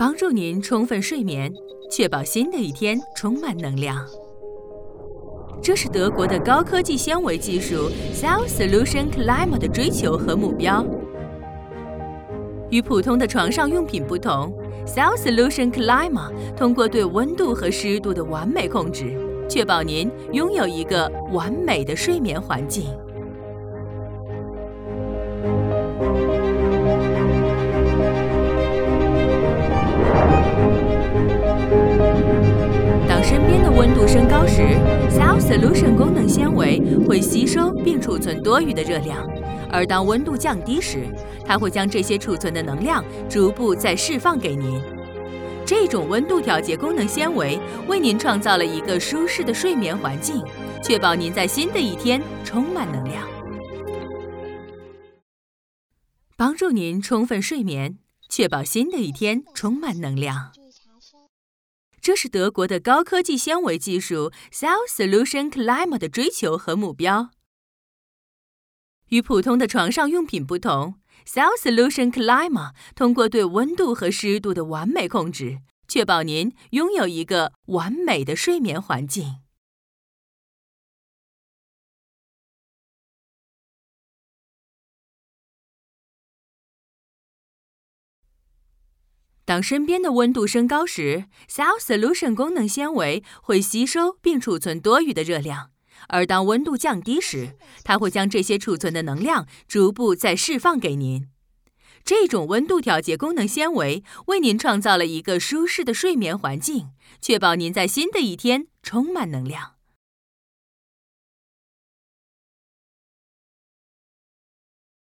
帮助您充分睡眠，确保新的一天充满能量。这是德国的高科技纤维技术 Cell Solution Clima 的追求和目标。与普通的床上用品不同， Cell Solution Clima 通过对温度和湿度的完美控制，确保您拥有一个完美的睡眠环境。当身边的温度升高时， Cell Solution 功能纤维会吸收并储存多余的热量，而当温度降低时，它会将这些储存的能量逐步再释放给您。这种温度调节功能纤维为您创造了一个舒适的睡眠环境，确保您在新的一天充满能量，帮助您充分睡眠，确保新的一天充满能量。这是德国的高科技纤维技术 Cell Solution Clima 的追求和目标。与普通的床上用品不同， Cell Solution Clima 通过对温度和湿度的完美控制，确保您拥有一个完美的睡眠环境。当身边的温度升高时， Cell Solution 功能纤维会吸收并储存多余的热量，而当温度降低时，它会将这些储存的能量逐步再释放给您。这种温度调节功能纤维为您创造了一个舒适的睡眠环境，确保您在新的一天充满能量。